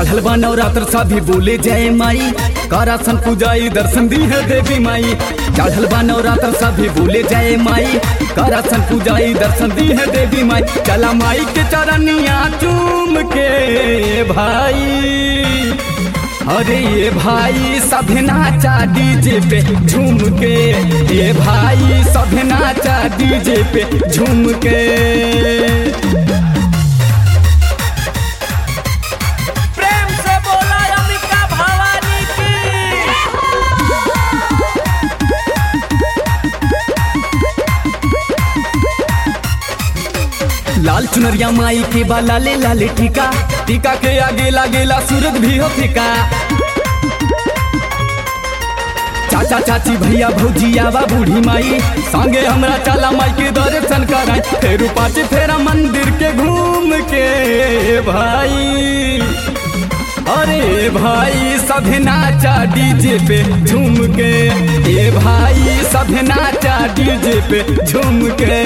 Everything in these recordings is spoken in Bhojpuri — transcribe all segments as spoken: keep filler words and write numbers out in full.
चढ़ल बा नवरात्र सभी बोले जय माई, करासन पूजाई दर्शन दी है देवी माई। चढ़ल बा नवरात्र सभी बोले जय माई, करासन पूजाई दर्शन दी है देवी माई। चला माई के चरनिया चूम के भाई, अरे ये भाई सभी नाचा डीजे पे झूम के, ये भाई सभी नाचा डीजे पे झूम के। प्रेम से बोला अंबिका भवानी की। लाल चुनरिया माई के बा लाले लाले टीका, टीका के आगे लागेला सूरज भी हो फीका। चाचा चाची भैया भौजी आवा बूढ़ी माई, संगे हमरा चला माई के दर्शन कराई। फेरू पाँच फेरा मंदिर के घूम के भाई, अरे भाई सभी नाचा डीजे पे झूम के, ये भाई सभी नाचा डीजे पे झूम के।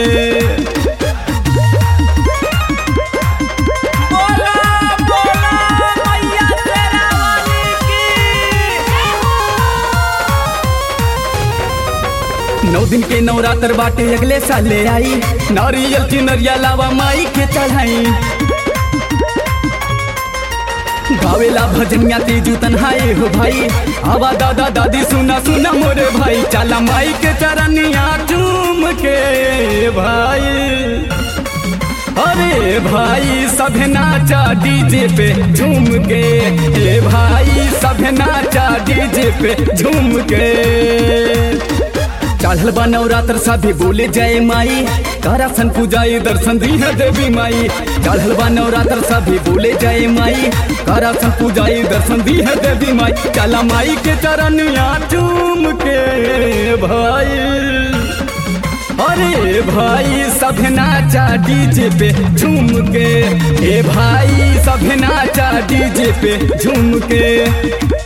नौ दिन के नवरात्र बाटे अगले साले आई, नारियल चिनरिया लावा माई के चढ़ाई। गावेला भजनिया तेजू तन्हाए हो भाई, आवा दादा दादी सुना सुना मोरे भाई। चला माई के चरनिया झूम के भाई, अरे भाई सभी नाचा डीजे पे झूम के, ए भाई सभी नाचा डीजे पे झूम के। चढ़ल बा नवरात्र सभी बोले जय माई, करासन पूजाई दर्शन दी है देवी माई। चढ़ल बा नवरात्र सभी बोले जय माई, करासन पूजाई दर्शन दी है देवी माई। चला माई के चरनिया चूम के भाई, अरे भाई सभी नाचा डीजे पे झूम के, ए भाई सभी नाचा डीजे पे झूम के।